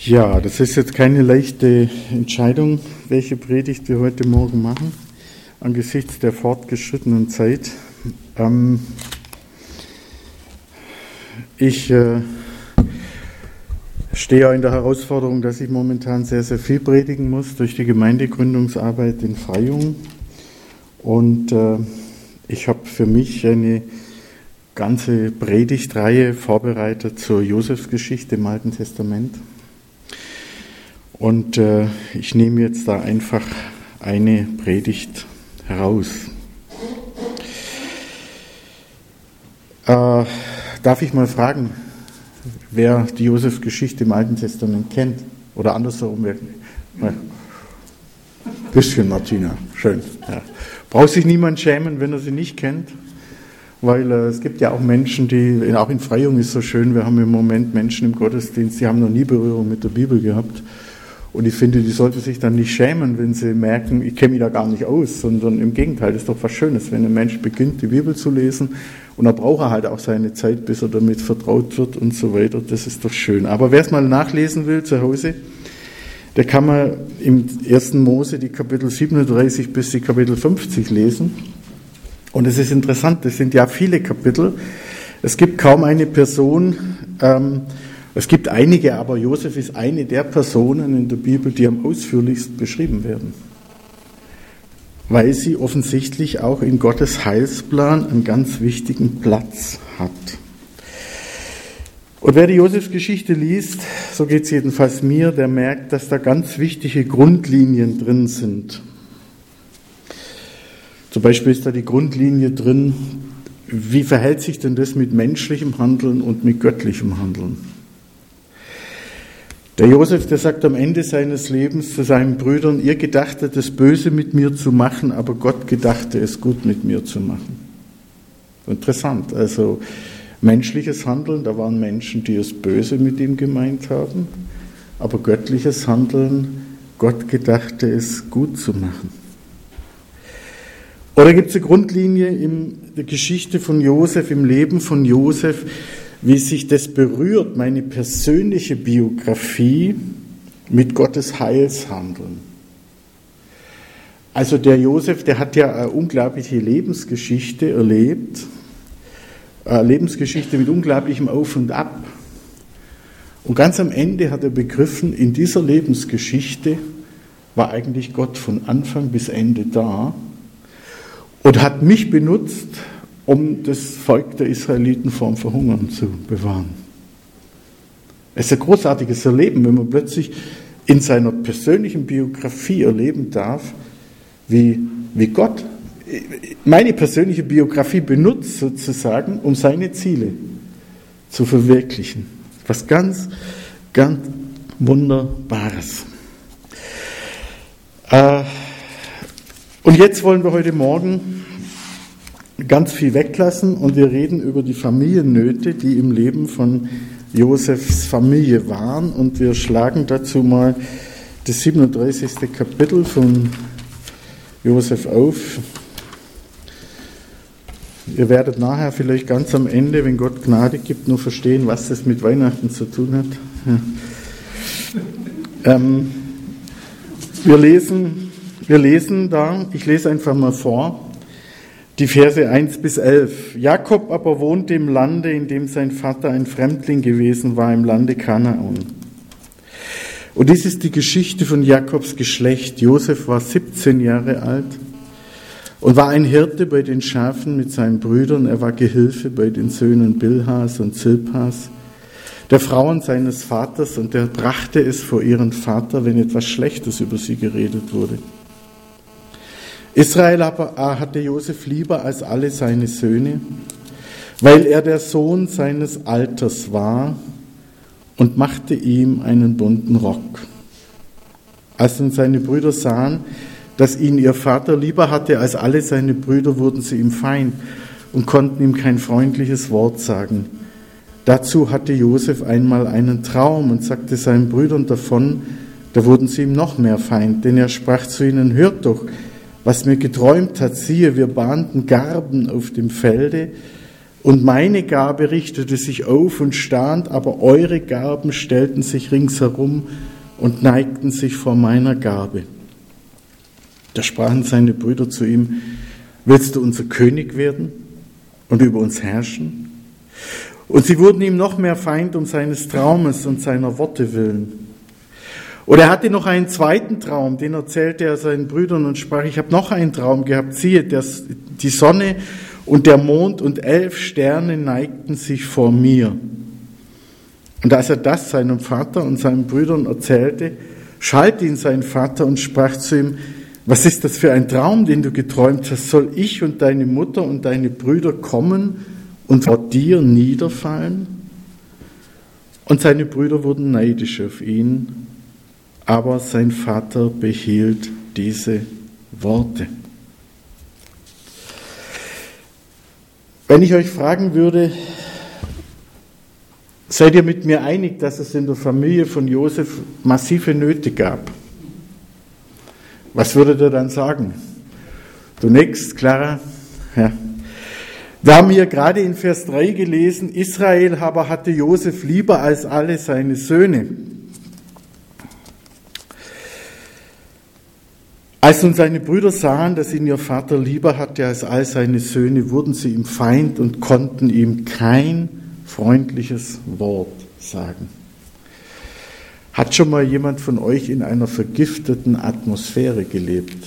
Ja, das ist jetzt keine leichte Entscheidung, welche Predigt wir heute Morgen machen, angesichts der fortgeschrittenen Zeit. Ich stehe ja in der Herausforderung, dass ich momentan sehr, sehr viel predigen muss durch die Gemeindegründungsarbeit in Freyung. Und ich habe für mich eine ganze Predigtreihe vorbereitet zur Josefsgeschichte im Alten Testament. Und ich nehme jetzt da einfach eine Predigt heraus. Darf ich mal fragen, wer die Josefsgeschichte im Alten Testament kennt? Oder andersherum? Bisschen, Martina, schön. Ja. Braucht sich niemand schämen, wenn er sie nicht kennt? Weil es gibt ja auch Menschen, die, auch in Freyung ist so schön, wir haben im Moment Menschen im Gottesdienst, die haben noch nie Berührung mit der Bibel gehabt. Und ich finde, die sollten sich dann nicht schämen, wenn sie merken, ich kenne mich da gar nicht aus, sondern im Gegenteil, das ist doch was Schönes, wenn ein Mensch beginnt, die Bibel zu lesen und dann braucht er halt auch seine Zeit, bis er damit vertraut wird und so weiter, das ist doch schön. Aber wer es mal nachlesen will zu Hause, der kann mal im 1. Mose die Kapitel 37 bis die Kapitel 50 lesen. Und es ist interessant, das sind ja viele Kapitel. Es gibt kaum eine Person, es gibt einige, aber Josef ist eine der Personen in der Bibel, die am ausführlichsten beschrieben werden. Weil sie offensichtlich auch in Gottes Heilsplan einen ganz wichtigen Platz hat. Und wer die Josefsgeschichte liest, so geht es jedenfalls mir, der merkt, dass da ganz wichtige Grundlinien drin sind. Zum Beispiel ist da die Grundlinie drin, wie verhält sich denn das mit menschlichem Handeln und mit göttlichem Handeln? Der Josef, der sagt am Ende seines Lebens zu seinen Brüdern, ihr gedachtet es böse mit mir zu machen, aber Gott gedachte es gut mit mir zu machen. Interessant, also menschliches Handeln, da waren Menschen, die es böse mit ihm gemeint haben, aber göttliches Handeln, Gott gedachte es gut zu machen. Oder gibt es eine Grundlinie in der Geschichte von Josef, im Leben von Josef, wie sich das berührt, meine persönliche Biografie mit Gottes Heilshandeln. Also der Josef, der hat ja eine unglaubliche Lebensgeschichte erlebt, eine Lebensgeschichte mit unglaublichem Auf und Ab. Und ganz am Ende hat er begriffen, in dieser Lebensgeschichte war eigentlich Gott von Anfang bis Ende da und hat mich benutzt, um das Volk der Israeliten vor dem Verhungern zu bewahren. Es ist ein großartiges Erleben, wenn man plötzlich in seiner persönlichen Biografie erleben darf, wie Gott meine persönliche Biografie benutzt sozusagen, um seine Ziele zu verwirklichen. Was ganz, ganz Wunderbares. Und jetzt wollen wir heute Morgen ganz viel weglassen und wir reden über die Familiennöte, die im Leben von Josefs Familie waren, und wir schlagen dazu mal das 37. Kapitel von Josef auf. Ihr werdet nachher vielleicht ganz am Ende, wenn Gott Gnade gibt, nur verstehen, was das mit Weihnachten zu tun hat. Ja. Wir lesen da, ich lese einfach mal vor, die Verse 1 bis 11. Jakob aber wohnte im Lande, in dem sein Vater ein Fremdling gewesen war, im Lande Kanaan. Und dies ist die Geschichte von Jakobs Geschlecht. Josef war 17 Jahre alt und war ein Hirte bei den Schafen mit seinen Brüdern. Er war Gehilfe bei den Söhnen Bilhas und Zilpas, der Frauen seines Vaters, und er brachte es vor ihren Vater, wenn etwas Schlechtes über sie geredet wurde. Israel aber hatte Josef lieber als alle seine Söhne, weil er der Sohn seines Alters war, und machte ihm einen bunten Rock. Als dann seine Brüder sahen, dass ihn ihr Vater lieber hatte als alle seine Brüder, wurden sie ihm Feind und konnten ihm kein freundliches Wort sagen. Dazu hatte Josef einmal einen Traum und sagte seinen Brüdern davon, da wurden sie ihm noch mehr Feind, denn er sprach zu ihnen, hört doch, was mir geträumt hat, siehe, wir bahnten Garben auf dem Felde, Und meine Gabe richtete sich auf und stand, aber eure Gaben stellten sich ringsherum und neigten sich vor meiner Gabe. Da sprachen seine Brüder zu ihm: Willst du unser König werden und über uns herrschen? Und sie wurden ihm noch mehr Feind um seines Traumes und seiner Worte willen. Und er hatte noch einen zweiten Traum, den erzählte er seinen Brüdern und sprach: Ich habe noch einen Traum gehabt, siehe, die Sonne und der Mond und 11 Sterne neigten sich vor mir. Und als er das seinem Vater und seinen Brüdern erzählte, schalt ihn sein Vater und sprach zu ihm: Was ist das für ein Traum, den du geträumt hast? Soll ich und deine Mutter und deine Brüder kommen und vor dir niederfallen? Und seine Brüder wurden neidisch auf ihn, aber sein Vater behielt diese Worte. Wenn ich euch fragen würde, seid ihr mit mir einig, dass es in der Familie von Josef massive Nöte gab? Was würdet ihr dann sagen? Du nix, Clara? Ja. Wir haben hier gerade in Vers 3 gelesen: Israel aber hatte Josef lieber als alle seine Söhne. Als nun seine Brüder sahen, dass ihn ihr Vater lieber hatte als all seine Söhne, wurden sie ihm Feind und konnten ihm kein freundliches Wort sagen. Hat schon mal jemand von euch in einer vergifteten Atmosphäre gelebt?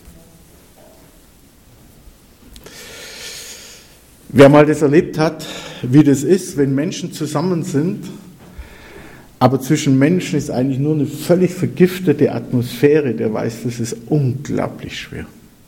Wer mal das erlebt hat, wie das ist, wenn Menschen zusammen sind, aber zwischen Menschen ist eigentlich nur eine völlig vergiftete Atmosphäre, der weiß, das ist unglaublich schwer.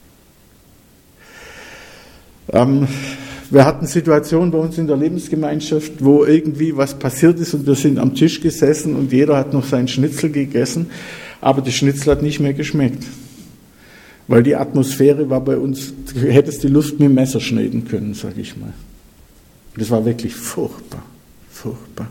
Wir hatten Situationen bei uns in der Lebensgemeinschaft, wo irgendwie was passiert ist und wir sind am Tisch gesessen und jeder hat noch seinen Schnitzel gegessen, aber der Schnitzel hat nicht mehr geschmeckt. Weil die Atmosphäre war bei uns, du hättest die Luft mit dem Messer schneiden können, sage ich mal. Das war wirklich furchtbar, furchtbar.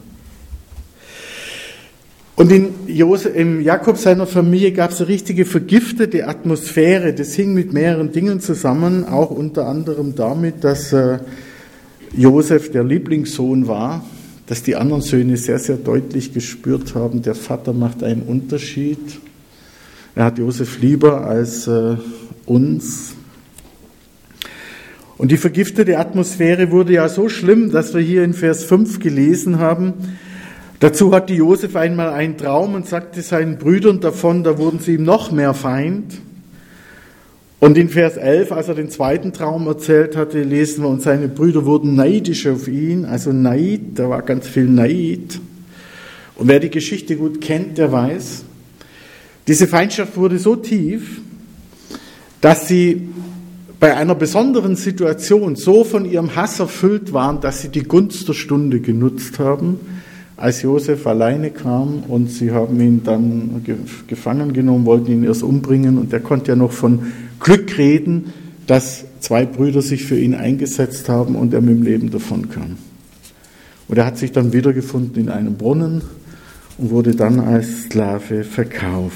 Und in Jakob seiner Familie gab es eine richtige vergiftete Atmosphäre. Das hing mit mehreren Dingen zusammen, auch unter anderem damit, dass Josef der Lieblingssohn war, dass die anderen Söhne sehr, sehr deutlich gespürt haben, der Vater macht einen Unterschied. Er hat Josef lieber als uns. Und die vergiftete Atmosphäre wurde ja so schlimm, dass wir hier in Vers 5 gelesen haben: Dazu hatte Josef einmal einen Traum und sagte seinen Brüdern davon, da wurden sie ihm noch mehr Feind. Und in Vers 11, als er den zweiten Traum erzählt hatte, lesen wir: Und seine Brüder wurden neidisch auf ihn, also Neid, da war ganz viel Neid. Und wer die Geschichte gut kennt, der weiß, diese Feindschaft wurde so tief, dass sie bei einer besonderen Situation so von ihrem Hass erfüllt waren, dass sie die Gunst der Stunde genutzt haben, als Josef alleine kam und sie haben ihn dann gefangen genommen, wollten ihn erst umbringen und er konnte ja noch von Glück reden, dass 2 Brüder sich für ihn eingesetzt haben und er mit dem Leben davon kam. Und er hat sich dann wiedergefunden in einem Brunnen und wurde dann als Sklave verkauft.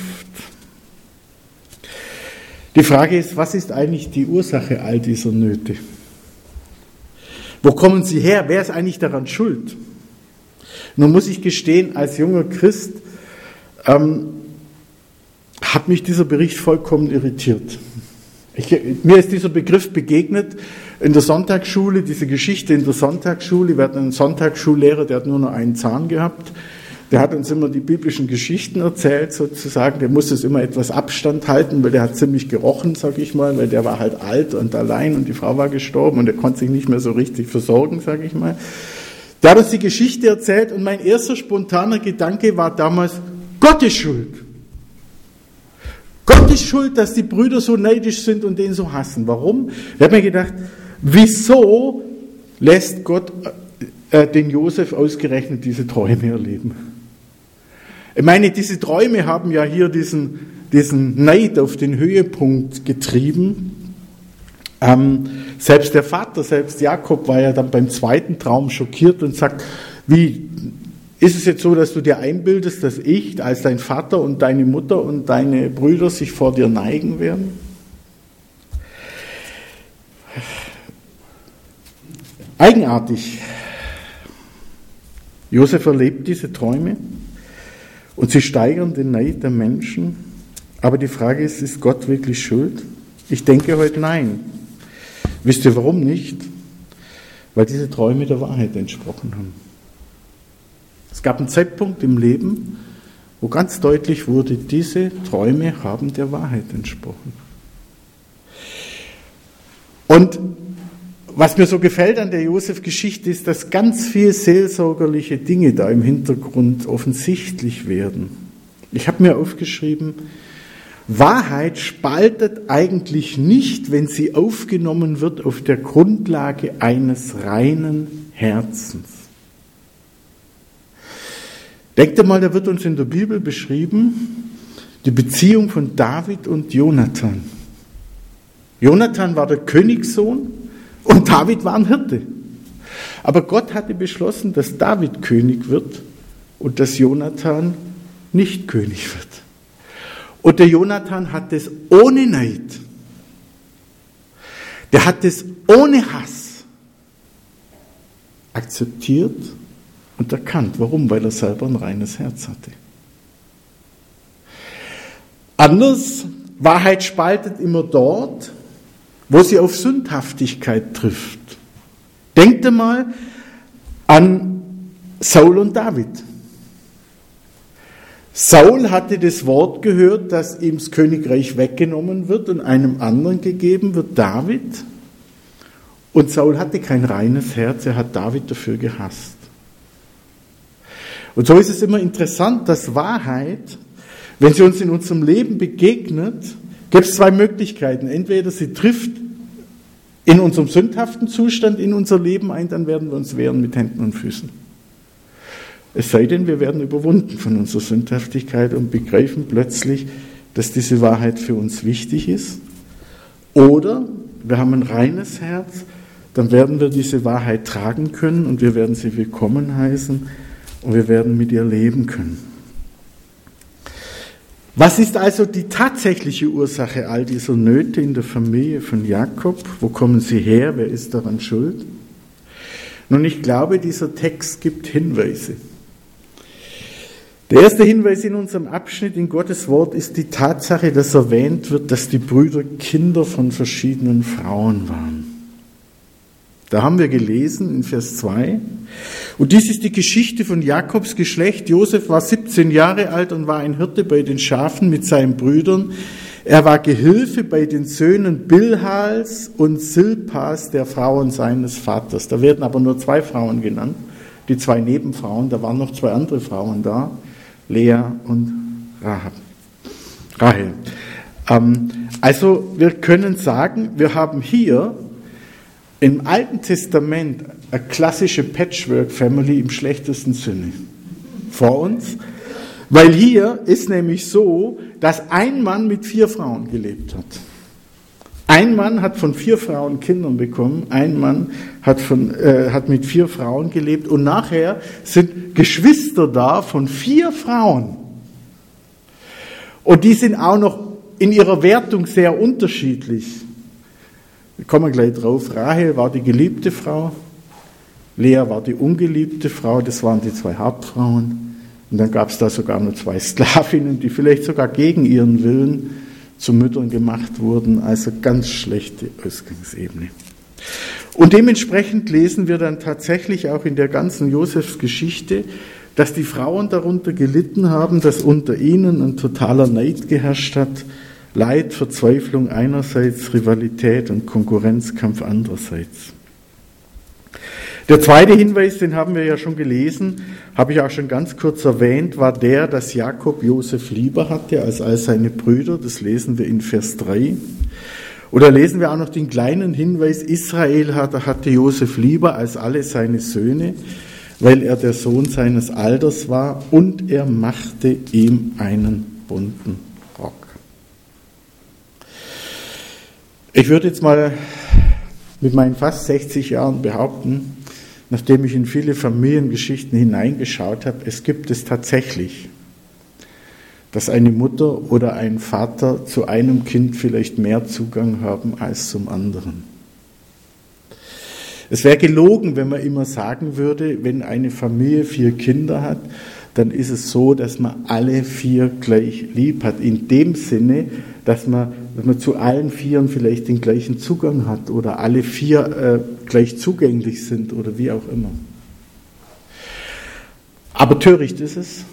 Die Frage ist, was ist eigentlich die Ursache all dieser Nöte? Wo kommen sie her? Wer ist eigentlich daran schuld? Nun muss ich gestehen, als junger Christ hat mich dieser Bericht vollkommen irritiert. Mir ist dieser Begriff begegnet in der Sonntagsschule, diese Geschichte in der Sonntagsschule. Wir hatten einen Sonntagsschullehrer, der hat nur noch einen Zahn gehabt. Der hat uns immer die biblischen Geschichten erzählt, sozusagen. Der musste es immer etwas Abstand halten, weil der hat ziemlich gerochen, sag ich mal, weil der war halt alt und allein und die Frau war gestorben und der konnte sich nicht mehr so richtig versorgen, sag ich mal. Der hat uns die Geschichte erzählt und mein erster spontaner Gedanke war damals: Gott ist schuld. Gott ist schuld, dass die Brüder so neidisch sind und den so hassen. Warum? Ich habe mir gedacht, wieso lässt Gott den Josef ausgerechnet diese Träume erleben? Ich meine, diese Träume haben ja hier diesen Neid auf den Höhepunkt getrieben. Selbst der Vater, selbst Jakob war ja dann beim zweiten Traum schockiert und sagt: Wie, ist es jetzt so, dass du dir einbildest, dass ich als dein Vater und deine Mutter und deine Brüder sich vor dir neigen werden? Eigenartig. Josef erlebt diese Träume und sie steigern den Neid der Menschen. Aber die Frage ist Gott wirklich schuld? Ich denke heute nein. Wisst ihr warum nicht? Weil diese Träume der Wahrheit entsprochen haben. Es gab einen Zeitpunkt im Leben, wo ganz deutlich wurde, diese Träume haben der Wahrheit entsprochen. Und was mir so gefällt an der Josef-Geschichte ist, dass ganz viele seelsorgerliche Dinge da im Hintergrund offensichtlich werden. Ich habe mir aufgeschrieben, Wahrheit spaltet eigentlich nicht, wenn sie aufgenommen wird auf der Grundlage eines reinen Herzens. Denkt mal, da wird uns in der Bibel beschrieben, die Beziehung von David und Jonathan. Jonathan war der Königssohn und David war ein Hirte. Aber Gott hatte beschlossen, dass David König wird und dass Jonathan nicht König wird. Und der Jonathan hat es ohne Neid, der hat es ohne Hass akzeptiert und erkannt. Warum? Weil er selber ein reines Herz hatte. Anders, Wahrheit spaltet immer dort, wo sie auf Sündhaftigkeit trifft. Denkt mal an Saul und David. Saul hatte das Wort gehört, dass ihm das Königreich weggenommen wird und einem anderen gegeben wird, David. Und Saul hatte kein reines Herz, er hat David dafür gehasst. Und so ist es immer interessant, dass Wahrheit, wenn sie uns in unserem Leben begegnet, gibt es zwei Möglichkeiten. Entweder sie trifft in unserem sündhaften Zustand in unser Leben ein, dann werden wir uns wehren mit Händen und Füßen. Es sei denn, wir werden überwunden von unserer Sündhaftigkeit und begreifen plötzlich, dass diese Wahrheit für uns wichtig ist. Oder wir haben ein reines Herz, dann werden wir diese Wahrheit tragen können und wir werden sie willkommen heißen und wir werden mit ihr leben können. Was ist also die tatsächliche Ursache all dieser Nöte in der Familie von Jakob? Wo kommen sie her? Wer ist daran schuld? Nun, ich glaube, dieser Text gibt Hinweise. Der erste Hinweis in unserem Abschnitt in Gottes Wort ist die Tatsache, dass erwähnt wird, dass die Brüder Kinder von verschiedenen Frauen waren. Da haben wir gelesen in Vers 2. Und dies ist die Geschichte von Jakobs Geschlecht. Josef war 17 Jahre alt und war ein Hirte bei den Schafen mit seinen Brüdern. Er war Gehilfe bei den Söhnen Bilhals und Silpas, der Frauen seines Vaters. Da werden aber nur 2 Frauen genannt, die 2 Nebenfrauen. Da waren noch 2 andere Frauen da, Lea und Rahel. Also wir können sagen, wir haben hier im Alten Testament eine klassische Patchwork-Family im schlechtesten Sinne vor uns, weil hier ist nämlich so, dass ein Mann mit 4 Frauen gelebt hat. Ein Mann hat von 4 Frauen Kindern bekommen, ein Mann hat mit 4 Frauen gelebt und nachher sind Geschwister da von 4 Frauen. Und die sind auch noch in ihrer Wertung sehr unterschiedlich. Wir kommen gleich drauf. Rahel war die geliebte Frau, Lea war die ungeliebte Frau, das waren die 2 Hauptfrauen. Und dann gab es da sogar nur 2 Sklavinnen, die vielleicht sogar gegen ihren Willen zu Müttern gemacht wurden, also ganz schlechte Ausgangsebene. Und dementsprechend lesen wir dann tatsächlich auch in der ganzen Josefs Geschichte, dass die Frauen darunter gelitten haben, dass unter ihnen ein totaler Neid geherrscht hat, Leid, Verzweiflung einerseits, Rivalität und Konkurrenzkampf andererseits. Der zweite Hinweis, den haben wir ja schon gelesen, habe ich auch schon ganz kurz erwähnt, war der, dass Jakob Josef lieber hatte als all seine Brüder. Das lesen wir in Vers 3. Oder lesen wir auch noch den kleinen Hinweis, Israel hatte Josef lieber als alle seine Söhne, weil er der Sohn seines Alters war und er machte ihm einen bunten Rock. Ich würde jetzt mal mit meinen fast 60 Jahren behaupten, nachdem ich in viele Familiengeschichten hineingeschaut habe, es gibt es tatsächlich, dass eine Mutter oder ein Vater zu einem Kind vielleicht mehr Zugang haben als zum anderen. Es wäre gelogen, wenn man immer sagen würde, wenn eine Familie 4 Kinder hat, dann ist es so, dass man alle 4 gleich lieb hat. In dem Sinne, dass man zu allen 4 vielleicht den gleichen Zugang hat oder alle 4 gleich zugänglich sind oder wie auch immer. Aber töricht ist es,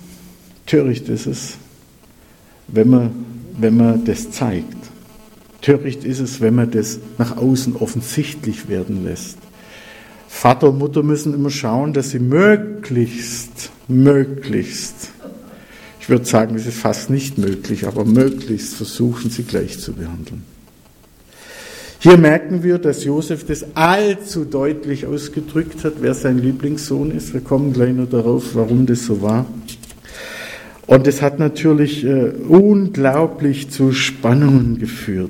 wenn man das zeigt. Töricht ist es, wenn man das nach außen offensichtlich werden lässt. Vater und Mutter müssen immer schauen, dass sie möglichst, ich würde sagen, es ist fast nicht möglich, aber möglichst versuchen, sie gleich zu behandeln. Hier merken wir, dass Josef das allzu deutlich ausgedrückt hat, wer sein Lieblingssohn ist. Wir kommen gleich noch darauf, warum das so war. Und es hat natürlich unglaublich zu Spannungen geführt.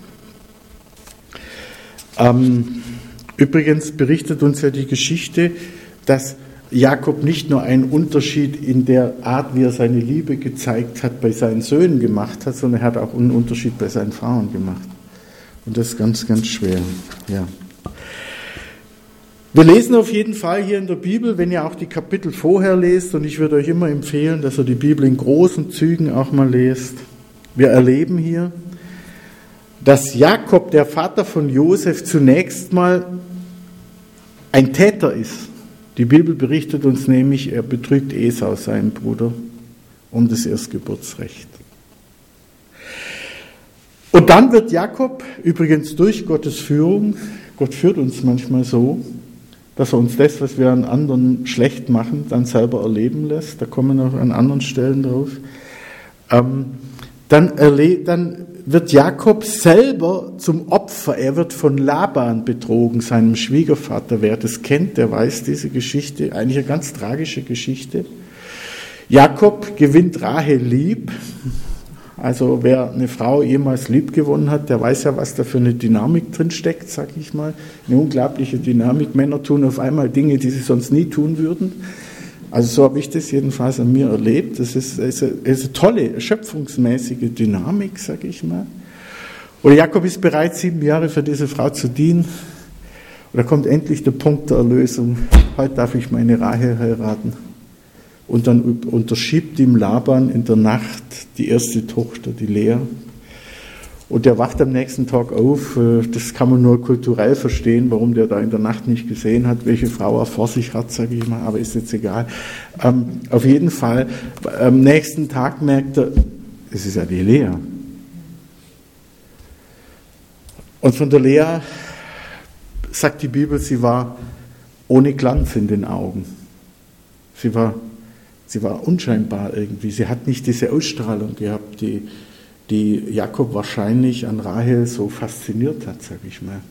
Übrigens berichtet uns ja die Geschichte, dass Jakob nicht nur einen Unterschied in der Art, wie er seine Liebe gezeigt hat, bei seinen Söhnen gemacht hat, sondern er hat auch einen Unterschied bei seinen Frauen gemacht. Und das ist ganz, ganz schwer. Ja. Wir lesen auf jeden Fall hier in der Bibel, wenn ihr auch die Kapitel vorher lest, und ich würde euch immer empfehlen, dass ihr die Bibel in großen Zügen auch mal lest. Wir erleben hier, dass Jakob, der Vater von Josef, zunächst mal ein Täter ist. Die Bibel berichtet uns nämlich, er betrügt Esau, seinen Bruder, um das Erstgeburtsrecht. Und dann wird Jakob, übrigens durch Gottes Führung, Gott führt uns manchmal so, dass er uns das, was wir an anderen schlecht machen, dann selber erleben lässt. Da kommen wir noch an anderen Stellen drauf. Dann wird Jakob selber zum Opfer. Er wird von Laban betrogen, seinem Schwiegervater. Wer das kennt, der weiß diese Geschichte, eigentlich eine ganz tragische Geschichte. Jakob gewinnt Rahel lieb. Also wer eine Frau jemals lieb gewonnen hat, der weiß ja, was da für eine Dynamik drin steckt, sag ich mal. Eine unglaubliche Dynamik. Männer tun auf einmal Dinge, die sie sonst nie tun würden. Also so habe ich das jedenfalls an mir erlebt. Das ist eine tolle, schöpfungsmäßige Dynamik, sag ich mal. Und Jakob ist bereit, 7 Jahre für diese Frau zu dienen. Und da kommt endlich der Punkt der Erlösung. Heute darf ich meine Rahel heiraten. Und dann unterschiebt ihm Laban in der Nacht die erste Tochter, die Lea. Und der wacht am nächsten Tag auf. Das kann man nur kulturell verstehen, warum der da in der Nacht nicht gesehen hat, welche Frau er vor sich hat, sage ich mal, aber ist jetzt egal. Auf jeden Fall, am nächsten Tag merkt er, es ist ja die Lea. Und von der Lea sagt die Bibel, sie war ohne Glanz in den Augen. Sie war unscheinbar irgendwie. Sie hat nicht diese Ausstrahlung gehabt, die Jakob wahrscheinlich an Rahel so fasziniert hat, sage ich mal.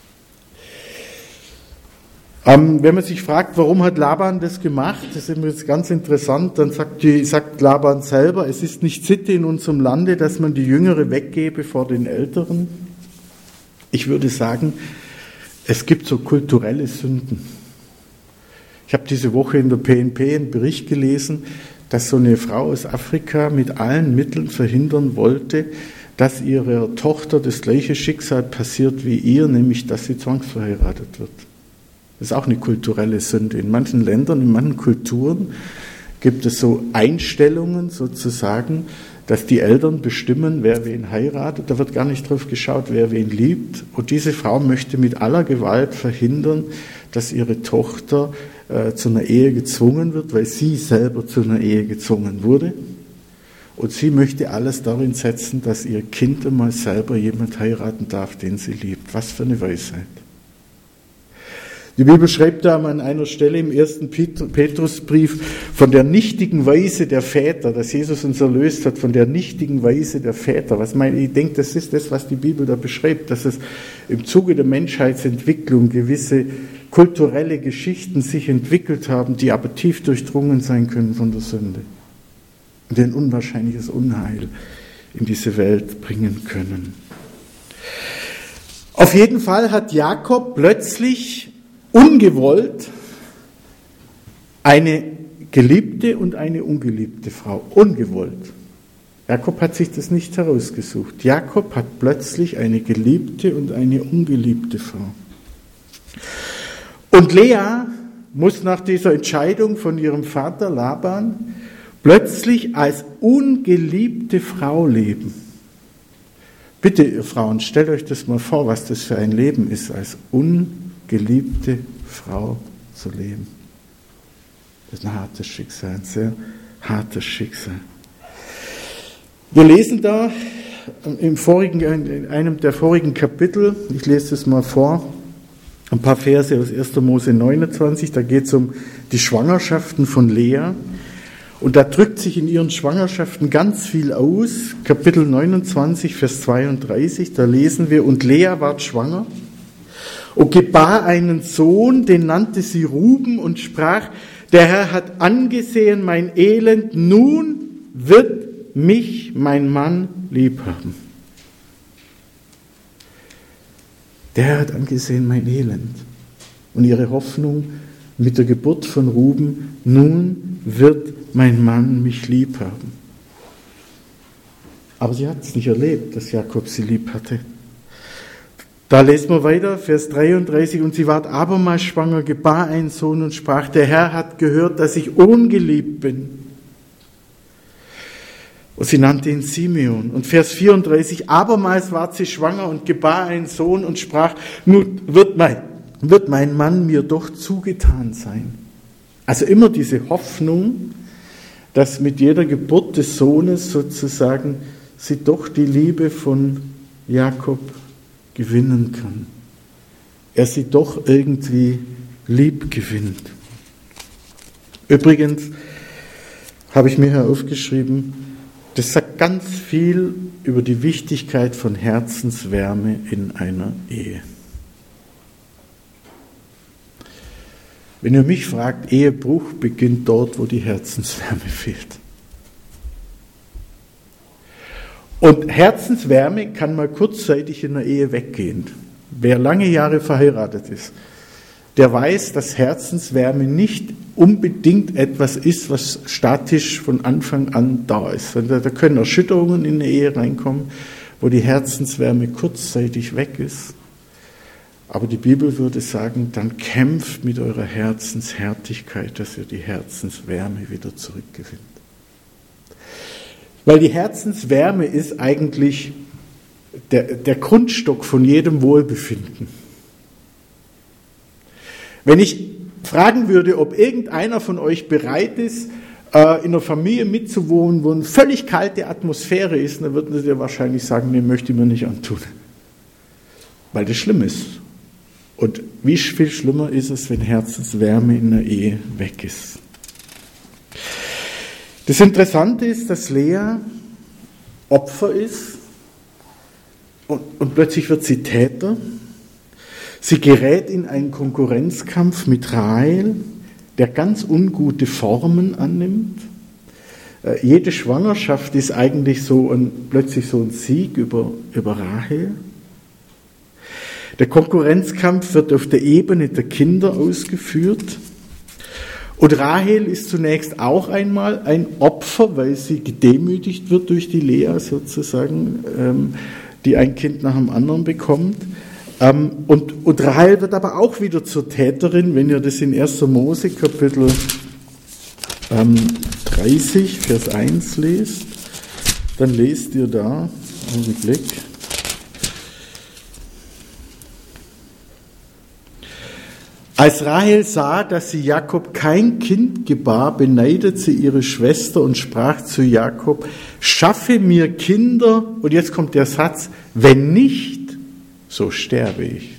Wenn man sich fragt, warum hat Laban das gemacht, das ist jetzt ganz interessant, dann sagt Laban selber, es ist nicht Sitte in unserem Lande, dass man die Jüngere weggebe vor den Älteren. Ich würde sagen, es gibt so kulturelle Sünden. Ich habe diese Woche in der PNP einen Bericht gelesen, dass so eine Frau aus Afrika mit allen Mitteln verhindern wollte, dass ihrer Tochter das gleiche Schicksal passiert wie ihr, nämlich dass sie zwangsverheiratet wird. Das ist auch eine kulturelle Sünde. In manchen Ländern, in manchen Kulturen gibt es so Einstellungen sozusagen, dass die Eltern bestimmen, wer wen heiratet. Da wird gar nicht drauf geschaut, wer wen liebt. Und diese Frau möchte mit aller Gewalt verhindern, dass ihre Tochter zu einer Ehe gezwungen wird, weil sie selber zu einer Ehe gezwungen wurde. Und sie möchte alles darin setzen, dass ihr Kind einmal selber jemand heiraten darf, den sie liebt. Was für eine Weisheit. Die Bibel schreibt da an einer Stelle im 1. Petrusbrief von der nichtigen Weise der Väter, dass Jesus uns erlöst hat, von der nichtigen Weise der Väter. Ich denke, das ist das, was die Bibel da beschreibt, dass es im Zuge der Menschheitsentwicklung gewisse kulturelle Geschichten sich entwickelt haben, die aber tief durchdrungen sein können von der Sünde und ein unwahrscheinliches Unheil in diese Welt bringen können. Auf jeden Fall hat Jakob plötzlich ungewollt eine geliebte und eine ungeliebte Frau. Ungewollt. Jakob hat sich das nicht herausgesucht. Jakob hat plötzlich eine geliebte und eine ungeliebte Frau. Und Lea muss nach dieser Entscheidung von ihrem Vater Laban plötzlich als ungeliebte Frau leben. Bitte, ihr Frauen, stellt euch das mal vor, was das für ein Leben ist, als ungeliebte Frau zu leben. Das ist ein hartes Schicksal, ein sehr hartes Schicksal. Wir lesen da in einem der vorigen Kapitel, ich lese das mal vor, ein paar Verse aus 1. Mose 29, da geht es um die Schwangerschaften von Lea. Und da drückt sich in ihren Schwangerschaften ganz viel aus. Kapitel 29, Vers 32, da lesen wir, und Lea ward schwanger und gebar einen Sohn, den nannte sie Ruben und sprach, der Herr hat angesehen mein Elend, nun wird mich mein Mann lieb haben. Der Herr hat angesehen mein Elend. Und ihre Hoffnung mit der Geburt von Ruben, nun wird mein Mann mich lieb haben. Aber sie hat es nicht erlebt, dass Jakob sie lieb hatte. Da lesen wir weiter, Vers 33, und sie ward abermals schwanger, gebar einen Sohn und sprach, der Herr hat gehört, dass ich ungeliebt bin. Und sie nannte ihn Simeon. Und Vers 34, abermals ward sie schwanger und gebar einen Sohn und sprach, nun wird mein Mann mir doch zugetan sein. Also immer diese Hoffnung, dass mit jeder Geburt des Sohnes sozusagen sie doch die Liebe von Jakob gewinnen kann. Er sie doch irgendwie lieb gewinnt. Übrigens habe ich mir hier aufgeschrieben, das sagt ganz viel über die Wichtigkeit von Herzenswärme in einer Ehe. Wenn ihr mich fragt, Ehebruch beginnt dort, wo die Herzenswärme fehlt. Und Herzenswärme kann mal kurzzeitig in der Ehe weggehen. Wer lange Jahre verheiratet ist, der weiß, dass Herzenswärme nicht unbedingt etwas ist, was statisch von Anfang an da ist. Da können Erschütterungen in eine Ehe reinkommen, wo die Herzenswärme kurzzeitig weg ist. Aber die Bibel würde sagen, dann kämpft mit eurer Herzenshärtigkeit, dass ihr die Herzenswärme wieder zurückgewinnt. Weil die Herzenswärme ist eigentlich der Grundstock von jedem Wohlbefinden. Wenn ich fragen würde, ob irgendeiner von euch bereit ist, in einer Familie mitzuwohnen, wo eine völlig kalte Atmosphäre ist, dann würden sie wahrscheinlich sagen, nee, möchte ich mir nicht antun. Weil das schlimm ist. Und wie viel schlimmer ist es, wenn Herzenswärme in der Ehe weg ist. Das Interessante ist, dass Lea Opfer ist und plötzlich wird sie Täter. Sie gerät in einen Konkurrenzkampf mit Rahel, der ganz ungute Formen annimmt. Jede Schwangerschaft ist eigentlich plötzlich so ein Sieg über Rahel. Der Konkurrenzkampf wird auf der Ebene der Kinder ausgeführt. Und Rahel ist zunächst auch einmal ein Opfer, weil sie gedemütigt wird durch die Lea sozusagen, die ein Kind nach dem anderen bekommt. Und Rahel wird aber auch wieder zur Täterin, wenn ihr das in 1. Mose Kapitel 30, Vers 1 lest, dann lest ihr da, einen Blick. Als Rahel sah, dass sie Jakob kein Kind gebar, beneidet sie ihre Schwester und sprach zu Jakob, schaffe mir Kinder, und jetzt kommt der Satz, wenn nicht, so sterbe ich.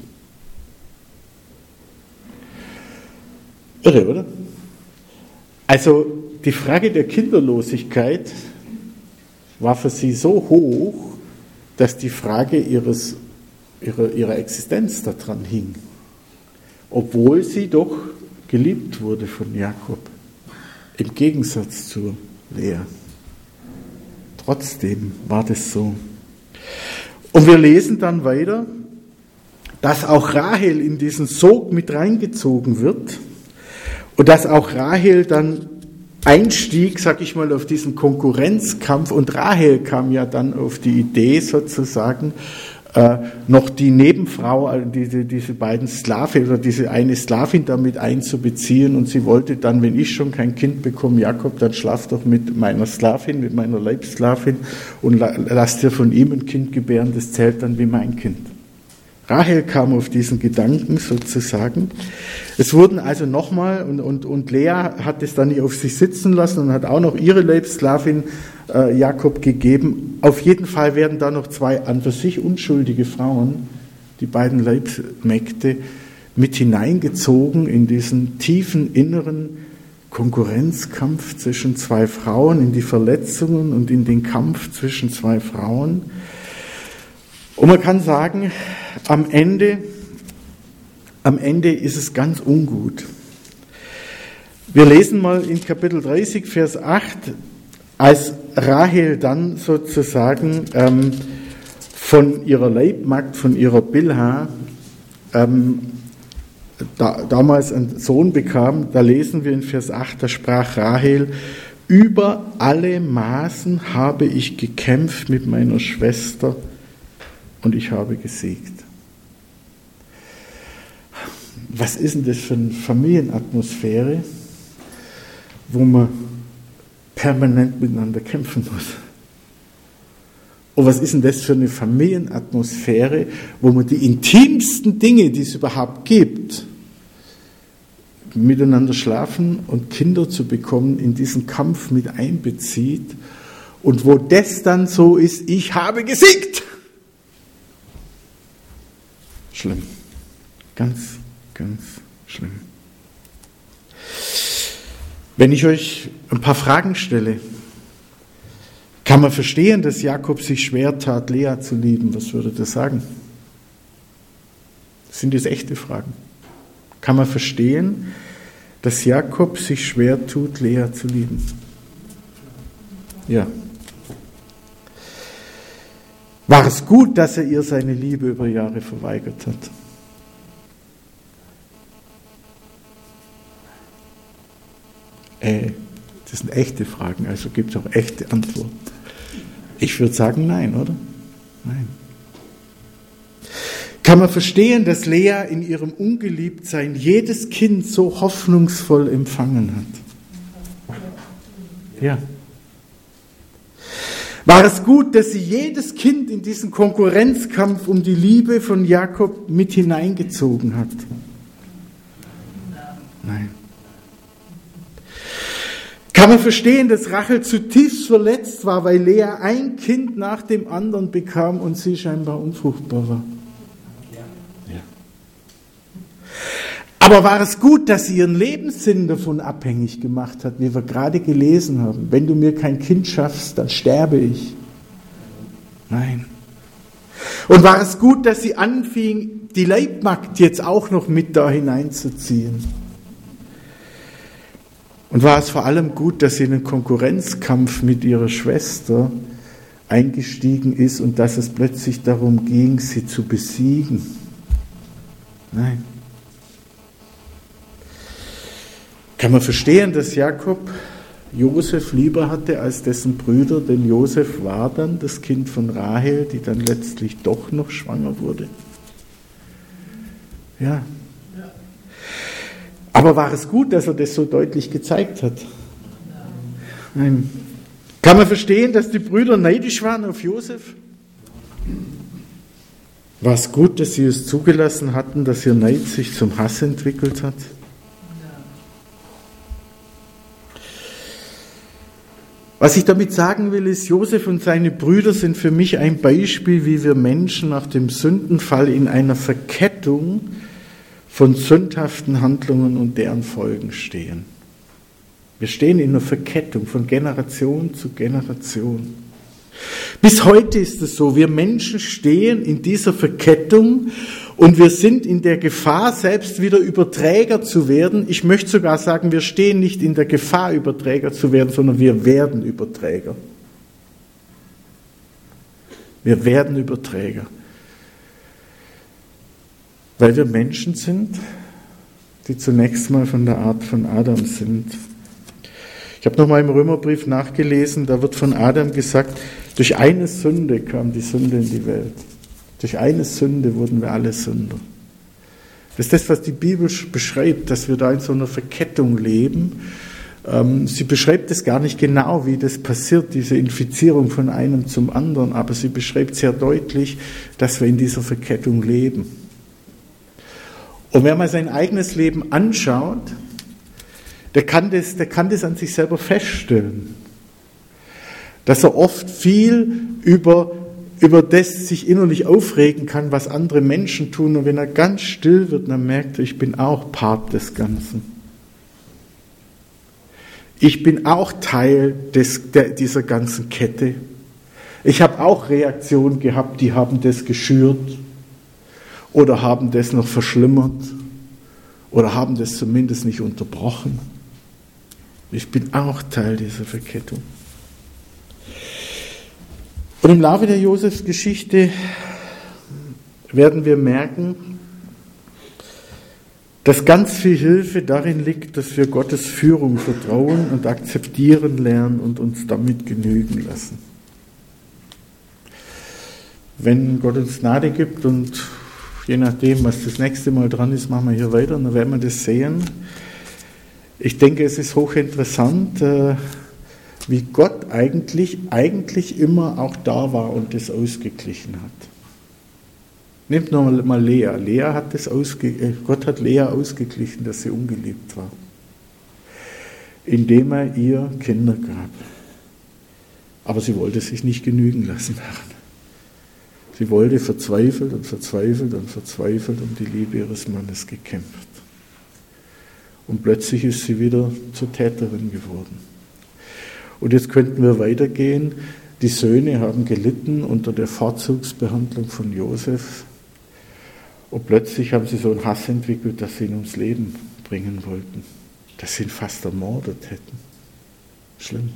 Irre, oder? Also die Frage der Kinderlosigkeit war für sie so hoch, dass die Frage ihrer Existenz daran hing. Obwohl sie doch geliebt wurde von Jakob, im Gegensatz zu Lea. Trotzdem war das so. Und wir lesen dann weiter, dass auch Rahel in diesen Sog mit reingezogen wird und dass auch Rahel dann einstieg, sag ich mal, auf diesen Konkurrenzkampf, und Rahel kam ja dann auf die Idee sozusagen, noch die Nebenfrau, also diese beiden Sklaven oder diese eine Sklavin damit einzubeziehen, und sie wollte dann, wenn ich schon kein Kind bekomme, Jakob, dann schlaf doch mit meiner Sklavin, mit meiner Leibsklavin und lass dir von ihm ein Kind gebären, das zählt dann wie mein Kind. Rahel kam auf diesen Gedanken sozusagen. Es wurden also nochmal, und Lea hat es dann nicht auf sich sitzen lassen und hat auch noch ihre Leibsklavin Jakob gegeben. Auf jeden Fall werden da noch zwei an für sich unschuldige Frauen, die beiden Leibmägde, mit hineingezogen in diesen tiefen inneren Konkurrenzkampf zwischen zwei Frauen, in die Verletzungen und in den Kampf zwischen zwei Frauen. Und man kann sagen, am Ende ist es ganz ungut. Wir lesen mal in Kapitel 30, Vers 8, als Rahel dann sozusagen von ihrer Leibmagd, von ihrer Bilha, damals einen Sohn bekam, da lesen wir in Vers 8, da sprach Rahel: Über alle Maßen habe ich gekämpft mit meiner Schwester und ich habe gesiegt. Was ist denn das für eine Familienatmosphäre, wo man permanent miteinander kämpfen muss? Und was ist denn das für eine Familienatmosphäre, wo man die intimsten Dinge, die es überhaupt gibt, miteinander schlafen und Kinder zu bekommen, in diesen Kampf mit einbezieht, und wo das dann so ist: Ich habe gesiegt. Schlimm. Ganz, ganz schlimm. Wenn ich euch ein paar Fragen stelle, kann man verstehen, dass Jakob sich schwer tat, Lea zu lieben? Was würdet ihr sagen? Sind das echte Fragen? Kann man verstehen, dass Jakob sich schwer tut, Lea zu lieben? Ja. War es gut, dass er ihr seine Liebe über Jahre verweigert hat? Das sind echte Fragen, also gibt es auch echte Antworten. Ich würde sagen, nein, oder? Nein. Kann man verstehen, dass Lea in ihrem Ungeliebtsein jedes Kind so hoffnungsvoll empfangen hat? Ja. War es gut, dass sie jedes Kind in diesen Konkurrenzkampf um die Liebe von Jakob mit hineingezogen hat? Nein. Kann man verstehen, dass Rachel zutiefst verletzt war, weil Lea ein Kind nach dem anderen bekam und sie scheinbar unfruchtbar war? Ja. Aber war es gut, dass sie ihren Lebenssinn davon abhängig gemacht hat, wie wir gerade gelesen haben? Wenn du mir kein Kind schaffst, dann sterbe ich. Nein. Und war es gut, dass sie anfing, die Leibmagd jetzt auch noch mit da hineinzuziehen? Und war es vor allem gut, dass sie in einen Konkurrenzkampf mit ihrer Schwester eingestiegen ist und dass es plötzlich darum ging, sie zu besiegen? Nein. Kann man verstehen, dass Jakob Josef lieber hatte als dessen Brüder, denn Josef war dann das Kind von Rahel, die dann letztlich doch noch schwanger wurde? Ja. Aber war es gut, dass er das so deutlich gezeigt hat? Nein. Kann man verstehen, dass die Brüder neidisch waren auf Josef? War es gut, dass sie es zugelassen hatten, dass ihr Neid sich zum Hass entwickelt hat? Was ich damit sagen will, ist, Josef und seine Brüder sind für mich ein Beispiel, wie wir Menschen nach dem Sündenfall in einer Verkettung von sündhaften Handlungen und deren Folgen stehen. Wir stehen in einer Verkettung von Generation zu Generation. Bis heute ist es so, wir Menschen stehen in dieser Verkettung und wir sind in der Gefahr, selbst wieder Überträger zu werden. Ich möchte sogar sagen, wir stehen nicht in der Gefahr, Überträger zu werden, sondern wir werden Überträger. Wir werden Überträger. Weil wir Menschen sind, die zunächst mal von der Art von Adam sind. Ich habe nochmal im Römerbrief nachgelesen, da wird von Adam gesagt, durch eine Sünde kam die Sünde in die Welt. Durch eine Sünde wurden wir alle Sünder. Das ist das, was die Bibel beschreibt, dass wir da in so einer Verkettung leben. Sie beschreibt es gar nicht genau, wie das passiert, diese Infizierung von einem zum anderen, aber sie beschreibt sehr deutlich, dass wir in dieser Verkettung leben. Und wer mal sein eigenes Leben anschaut, der kann das an sich selber feststellen, dass er oft viel über das sich innerlich aufregen kann, was andere Menschen tun. Und wenn er ganz still wird, dann merkt er, ich bin auch Part des Ganzen. Ich bin auch Teil dieser ganzen Kette. Ich habe auch Reaktionen gehabt, die haben das geschürt oder haben das noch verschlimmert oder haben das zumindest nicht unterbrochen. Ich bin auch Teil dieser Verkettung. Und im Laufe der Josefsgeschichte werden wir merken, dass ganz viel Hilfe darin liegt, dass wir Gottes Führung vertrauen und akzeptieren lernen und uns damit genügen lassen. Wenn Gott uns Gnade gibt und je nachdem, was das nächste Mal dran ist, machen wir hier weiter und dann werden wir das sehen. Ich denke, es ist hochinteressant, wie Gott eigentlich immer auch da war und das ausgeglichen hat. Nehmt noch mal Lea. Gott hat Lea ausgeglichen, dass sie ungeliebt war, indem er ihr Kinder gab. Aber sie wollte sich nicht genügen lassen daran. Sie wollte verzweifelt und verzweifelt und verzweifelt um die Liebe ihres Mannes gekämpft. Und plötzlich ist sie wieder zur Täterin geworden. Und jetzt könnten wir weitergehen. Die Söhne haben gelitten unter der Vorzugsbehandlung von Josef. Und plötzlich haben sie so einen Hass entwickelt, dass sie ihn ums Leben bringen wollten. Dass sie ihn fast ermordet hätten. Schlimm.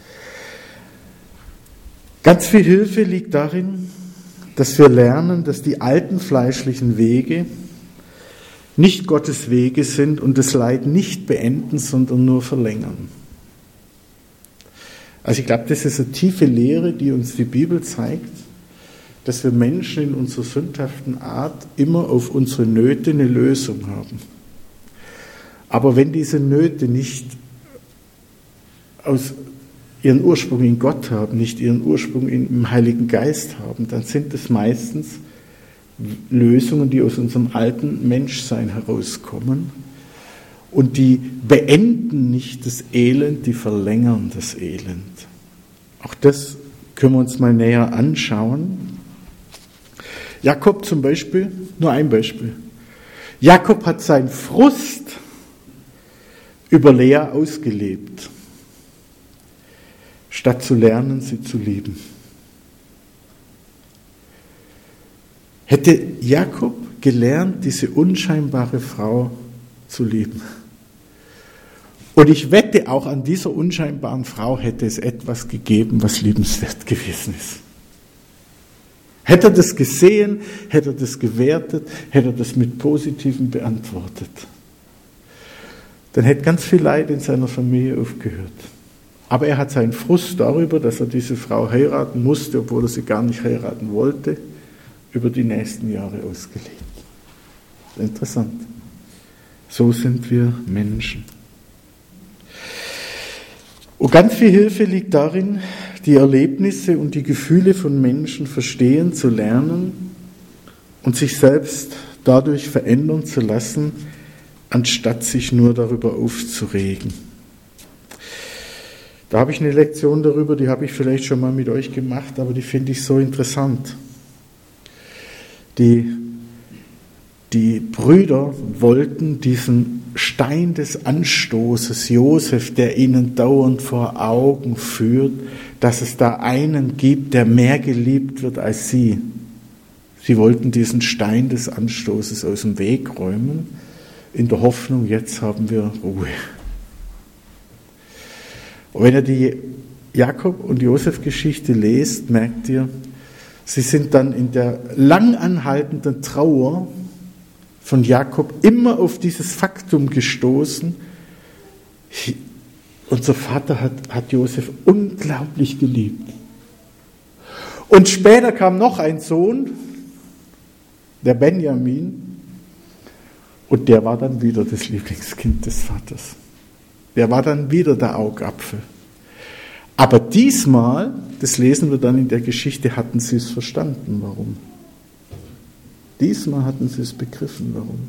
Ganz viel Hilfe liegt darin, dass wir lernen, dass die alten fleischlichen Wege nicht Gottes Wege sind und das Leid nicht beenden, sondern nur verlängern. Also ich glaube, das ist eine tiefe Lehre, die uns die Bibel zeigt, dass wir Menschen in unserer sündhaften Art immer auf unsere Nöte eine Lösung haben. Aber wenn diese Nöte nicht aus ihren Ursprung in Gott haben, nicht ihren Ursprung im Heiligen Geist haben, dann sind es meistens Lösungen, die aus unserem alten Menschsein herauskommen. Und die beenden nicht das Elend, die verlängern das Elend. Auch das können wir uns mal näher anschauen. Jakob zum Beispiel, nur ein Beispiel. Jakob hat seinen Frust über Lea ausgelebt, statt zu lernen, sie zu lieben. Hätte Jakob gelernt, diese unscheinbare Frau zu lieben. Und ich wette, auch an dieser unscheinbaren Frau hätte es etwas gegeben, was liebenswert gewesen ist. Hätte er das gesehen, hätte er das gewertet, hätte er das mit Positivem beantwortet, dann hätte ganz viel Leid in seiner Familie aufgehört. Aber er hat seinen Frust darüber, dass er diese Frau heiraten musste, obwohl er sie gar nicht heiraten wollte, über die nächsten Jahre ausgelebt. Interessant. So sind wir Menschen. Und ganz viel Hilfe liegt darin, die Erlebnisse und die Gefühle von Menschen verstehen zu lernen und sich selbst dadurch verändern zu lassen, anstatt sich nur darüber aufzuregen. Da habe ich eine Lektion darüber, die habe ich vielleicht schon mal mit euch gemacht, aber die finde ich so interessant. Die Brüder wollten diesen Stein des Anstoßes, Josef, der ihnen dauernd vor Augen führt, dass es da einen gibt, der mehr geliebt wird als sie. Sie wollten diesen Stein des Anstoßes aus dem Weg räumen, in der Hoffnung, jetzt haben wir Ruhe. Und wenn ihr die Jakob- und Josef-Geschichte lest, merkt ihr, sie sind dann in der lang anhaltenden Trauer von Jakob immer auf dieses Faktum gestoßen. Unser Vater hat Josef unglaublich geliebt. Und später kam noch ein Sohn der Benjamin, und der war dann wieder das Lieblingskind des Vaters. Der war dann wieder der Augapfel. Aber diesmal, das lesen wir dann in der Geschichte, hatten sie es verstanden, warum. Diesmal hatten sie es begriffen, warum.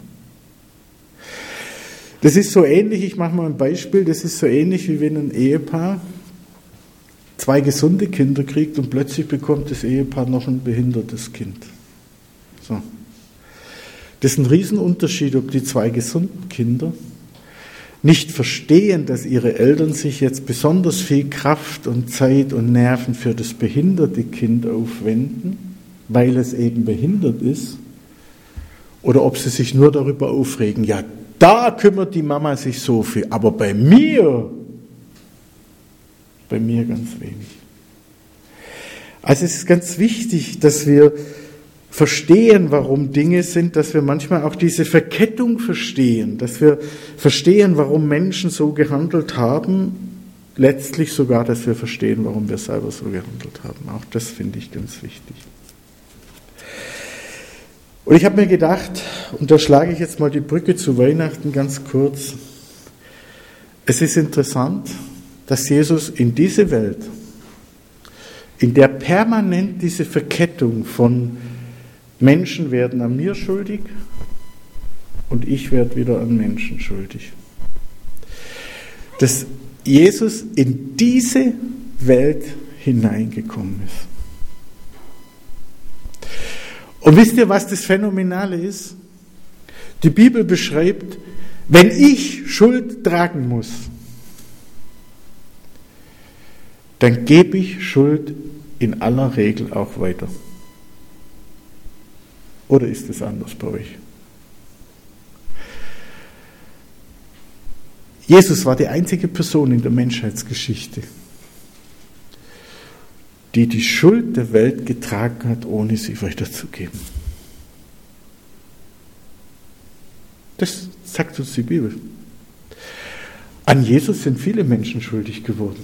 Das ist so ähnlich, ich mache mal ein Beispiel, das ist so ähnlich, wie wenn ein Ehepaar 2 gesunde Kinder kriegt und plötzlich bekommt das Ehepaar noch ein behindertes Kind. So. Das ist ein Riesenunterschied, ob die 2 gesunden Kinder nicht verstehen, dass ihre Eltern sich jetzt besonders viel Kraft und Zeit und Nerven für das behinderte Kind aufwenden, weil es eben behindert ist, oder ob sie sich nur darüber aufregen, ja, da kümmert die Mama sich so viel, aber bei mir ganz wenig. Also es ist ganz wichtig, dass wir verstehen, warum Dinge sind, dass wir manchmal auch diese Verkettung verstehen, dass wir verstehen, warum Menschen so gehandelt haben, letztlich sogar, dass wir verstehen, warum wir selber so gehandelt haben. Auch das finde ich ganz wichtig. Und ich habe mir gedacht, und da schlage ich jetzt mal die Brücke zu Weihnachten ganz kurz, es ist interessant, dass Jesus in diese Welt, in der permanent diese Verkettung von Menschen werden an mir schuldig und ich werde wieder an Menschen schuldig. Dass Jesus in diese Welt hineingekommen ist. Und wisst ihr, was das Phänomenale ist? Die Bibel beschreibt, wenn ich Schuld tragen muss, dann gebe ich Schuld in aller Regel auch weiter. Oder ist es anders bei euch? Jesus war die einzige Person in der Menschheitsgeschichte, die die Schuld der Welt getragen hat, ohne sie weiterzugeben. Das sagt uns die Bibel. An Jesus sind viele Menschen schuldig geworden.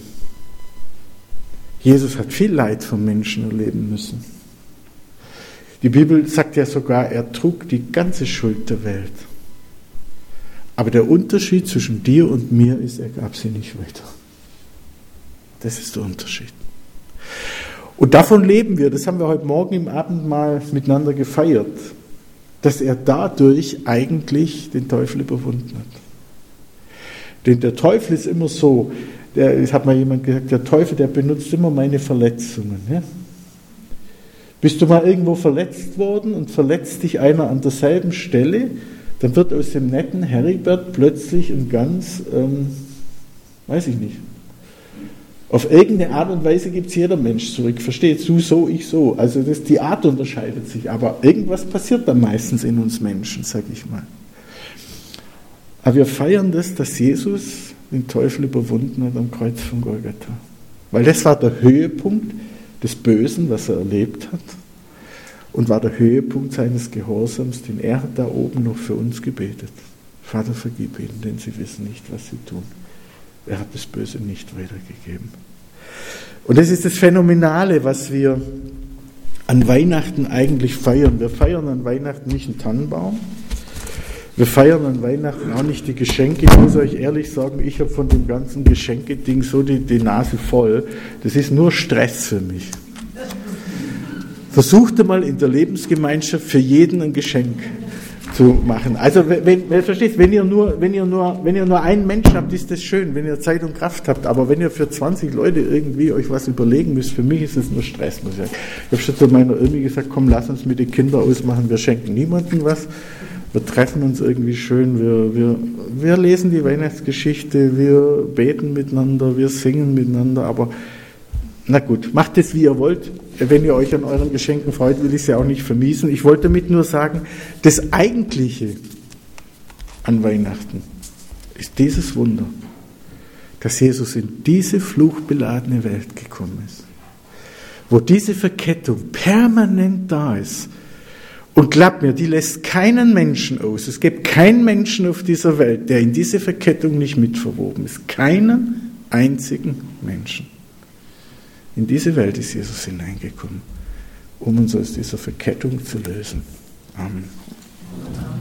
Jesus hat viel Leid von Menschen erleben müssen. Die Bibel sagt ja sogar, er trug die ganze Schuld der Welt. Aber der Unterschied zwischen dir und mir ist, er gab sie nicht weiter. Das ist der Unterschied. Und davon leben wir, das haben wir heute Morgen im Abendmahl miteinander gefeiert, dass er dadurch eigentlich den Teufel überwunden hat. Denn der Teufel ist immer so, es hat mal jemand gesagt, der Teufel, der benutzt immer meine Verletzungen. Ja? Bist du mal irgendwo verletzt worden und verletzt dich einer an derselben Stelle, dann wird aus dem netten Heribert plötzlich ein ganz, weiß ich nicht, auf irgendeine Art und Weise gibt es jeder Mensch zurück. Versteht? Du so, ich so. Also die Art unterscheidet sich, aber irgendwas passiert dann meistens in uns Menschen, sag ich mal. Aber wir feiern das, dass Jesus den Teufel überwunden hat am Kreuz von Golgatha. Weil das war der Höhepunkt des Bösen, was er erlebt hat, und war der Höhepunkt seines Gehorsams, denn er hat da oben noch für uns gebetet. Vater, vergib ihnen, denn sie wissen nicht, was sie tun. Er hat das Böse nicht weitergegeben. Und das ist das Phänomenale, was wir an Weihnachten eigentlich feiern. Wir feiern an Weihnachten nicht einen Tannenbaum. Wir feiern an Weihnachten auch nicht die Geschenke. Ich muss euch ehrlich sagen, ich habe von dem ganzen Geschenke-Ding so die Nase voll. Das ist nur Stress für mich. Versucht mal in der Lebensgemeinschaft für jeden ein Geschenk zu machen. Also verstehst, wenn ihr nur einen Mensch habt, ist das schön, wenn ihr Zeit und Kraft habt. Aber wenn ihr für 20 Leute irgendwie euch was überlegen müsst, für mich ist es nur Stress, muss ich sagen. Ich habe schon zu meiner Irmi gesagt, komm, lass uns mit den Kindern ausmachen, wir schenken niemandem was. Wir treffen uns irgendwie schön, wir lesen die Weihnachtsgeschichte, wir beten miteinander, wir singen miteinander, aber na gut, macht es wie ihr wollt. Wenn ihr euch an euren Geschenken freut, will ich es ja auch nicht vermiesen. Ich wollte damit nur sagen, das Eigentliche an Weihnachten ist dieses Wunder, dass Jesus in diese fluchbeladene Welt gekommen ist, wo diese Verkettung permanent da ist. Und glaubt mir, die lässt keinen Menschen aus. Es gibt keinen Menschen auf dieser Welt, der in diese Verkettung nicht mitverwoben ist. Keinen einzigen Menschen. In diese Welt ist Jesus hineingekommen, um uns aus dieser Verkettung zu lösen. Amen.